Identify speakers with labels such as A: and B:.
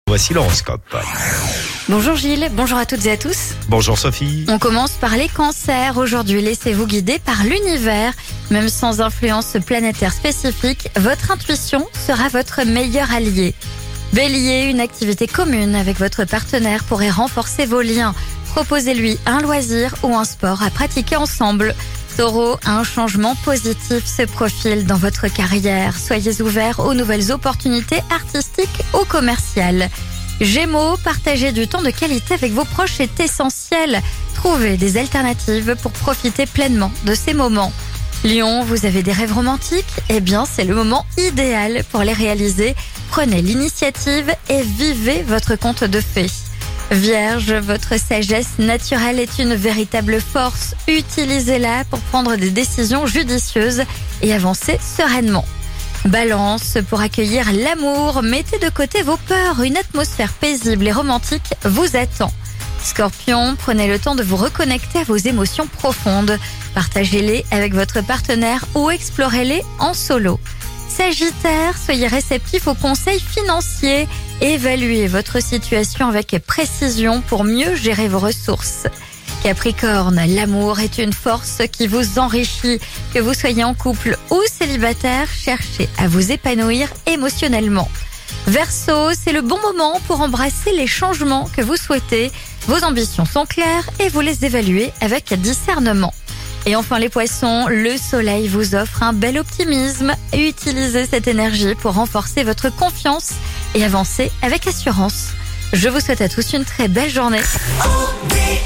A: Voici l'horoscope.
B: Bonjour Gilles, bonjour à toutes et à tous.
A: Bonjour Sophie.
B: On commence par les cancers. Aujourd'hui, laissez-vous guider par l'univers. Même sans influence planétaire spécifique, votre intuition sera votre meilleur allié. Bélier, une activité commune avec votre partenaire pourrait renforcer vos liens. Proposez-lui un loisir ou un sport à pratiquer ensemble. Taureau, un changement positif se profile dans votre carrière. Soyez ouvert aux nouvelles opportunités artistiques ou commerciales. Gémeaux, partager du temps de qualité avec vos proches est essentiel. Trouvez des alternatives pour profiter pleinement de ces moments. Lion, vous avez des rêves romantiques? Eh bien, c'est le moment idéal pour les réaliser. Prenez l'initiative et vivez votre conte de fées. Vierge, votre sagesse naturelle est une véritable force. Utilisez-la pour prendre des décisions judicieuses et avancer sereinement. Balance, pour accueillir l'amour, mettez de côté vos peurs. Une atmosphère paisible et romantique vous attend. Scorpion, prenez le temps de vous reconnecter à vos émotions profondes. Partagez-les avec votre partenaire ou explorez-les en solo. Sagittaire, soyez réceptif aux conseils financiers. Évaluez votre situation avec précision pour mieux gérer vos ressources. Capricorne, l'amour est une force qui vous enrichit. Que vous soyez en couple ou célibataire, cherchez à vous épanouir émotionnellement. Verseau, c'est le bon moment pour embrasser les changements que vous souhaitez. Vos ambitions sont claires et vous les évaluez avec discernement. Et enfin les poissons, le soleil vous offre un bel optimisme. Utilisez cette énergie pour renforcer votre confiance et avancer avec assurance. Je vous souhaite à tous une très belle journée.